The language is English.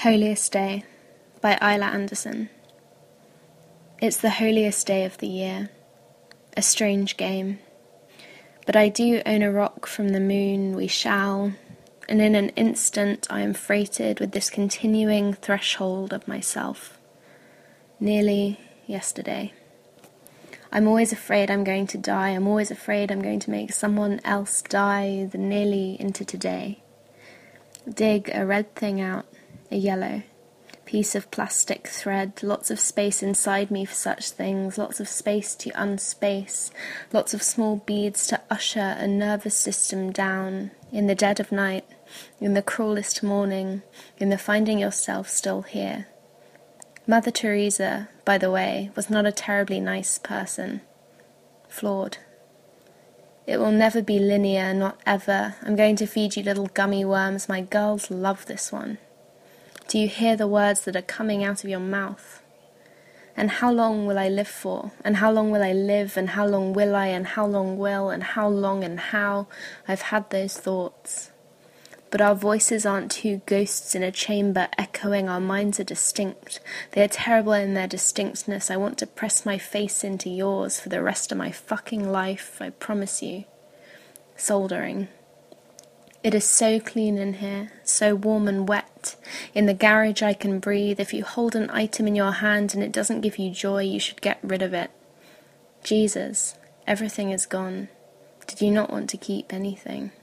Holiest Day by Isla Anderson. It's the holiest day of the year, a strange game. But I do own a rock from the moon, we shall, and in an instant I am freighted with this continuing threshold of myself. Nearly yesterday. I'm always afraid I'm going to die, I'm always afraid I'm going to make someone else die, the nearly into today. Dig a red thing out, a yellow piece of plastic thread, lots of space inside me for such things, lots of space to unspace, lots of small beads to usher a nervous system down, in the dead of night, in the cruelest morning, in the finding yourself still here. Mother Teresa, by the way, was not a terribly nice person. Flawed. It will never be linear, not ever. I'm going to feed you little gummy worms. My girls love this one. Do you hear the words that are coming out of your mouth? And how long will I live for? And how long will I live? And how long will I? And how long will? And how long and how? I've had those thoughts. But our voices aren't two ghosts in a chamber echoing. Our minds are distinct. They are terrible in their distinctness. I want to press my face into yours for the rest of my fucking life, I promise you. Soldering. It is so clean in here, so warm and wet. In the garage I can breathe. If you hold an item in your hand and it doesn't give you joy, you should get rid of it. Jesus, everything is gone. Did you not want to keep anything?